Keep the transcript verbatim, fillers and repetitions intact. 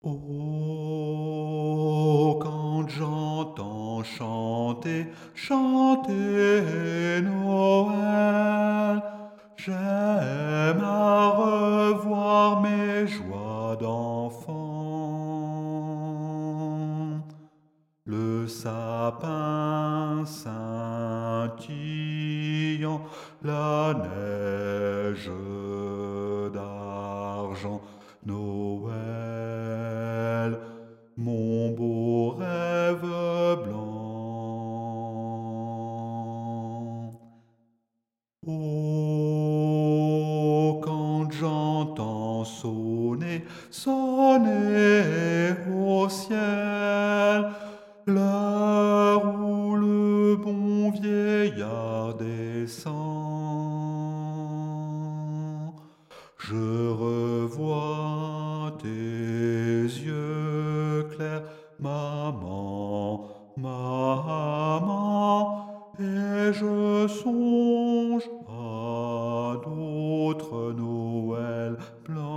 Oh, quand j'entends chanter, chanter Noël, j'aime à revoir mes joies d'enfant. Le sapin scintillant, la neige d'argent, Noël, mon beau rêve blanc. Oh, quand j'entends sonner, sonner au ciel, l'heure où le bon vieillard descend, je revois tes yeux clairs, maman, maman, et je songe à d'autres Noëls blancs.